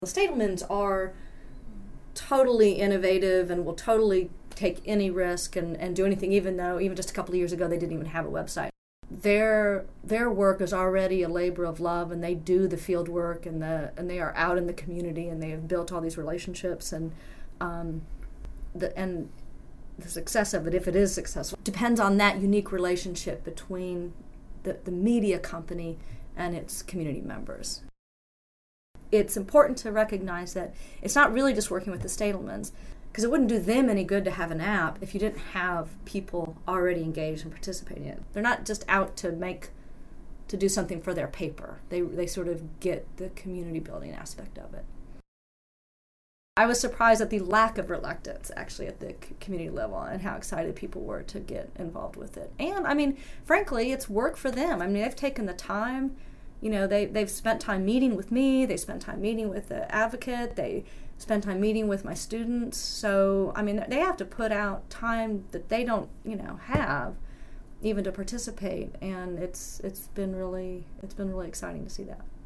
The Stadelmans are totally innovative and will totally take any risk and do anything, even though even just a couple of years ago they didn't even have a website. Their work is already a labor of love, and they do the field work, and they are out in the community, and they have built all these relationships, and the success of it, if it is successful, depends on that unique relationship between the media company and its community members. It's important to recognize that it's not really just working with the Stadelmans, because it wouldn't do them any good to have an app if you didn't have people already engaged and participating in it. They're not just out to do something for their paper. They sort of get the community building aspect of it. I was surprised at the lack of reluctance, actually, at the community level, and how excited people were to get involved with it. And, I mean, frankly, it's work for them. I mean, they've taken the time. You know, they've spent time meeting with me. They spent time meeting with the advocate. They spend time meeting with my students. So, I mean, they have to put out time that they don't, have even to participate. And it's been really exciting to see that.